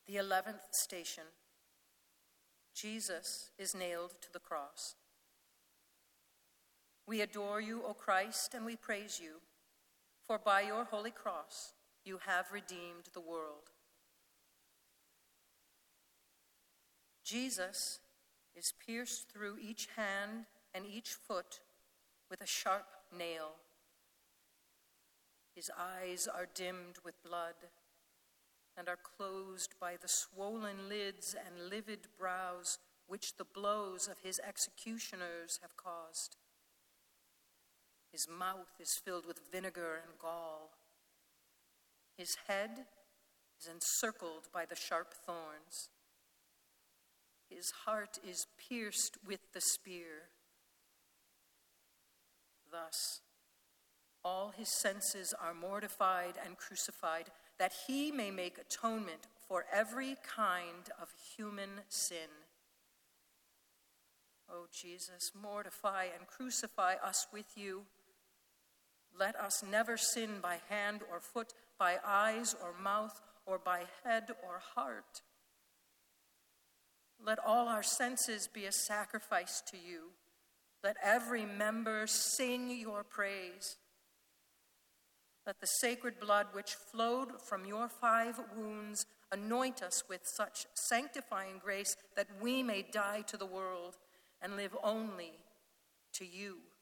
The 11th station. Jesus is nailed to the cross. We adore you, O Christ, and we praise you, for by your holy cross you have redeemed the world. Jesus is pierced through each hand and each foot with a sharp nail. His eyes are dimmed with blood and are closed by the swollen lids and livid brows which the blows of his executioners have caused. His mouth is filled with vinegar and gall. His head is encircled by the sharp thorns. His heart is pierced with the spear. Thus, all his senses are mortified and crucified, that he may make atonement for every kind of human sin. O Jesus, mortify and crucify us with you. Let us never sin by hand or foot, by eyes or mouth, or by head or heart. Let all our senses be a sacrifice to you. Let every member sing your praise. Let the sacred blood which flowed from your 5 wounds anoint us with such sanctifying grace that we may die to the world and live only to you.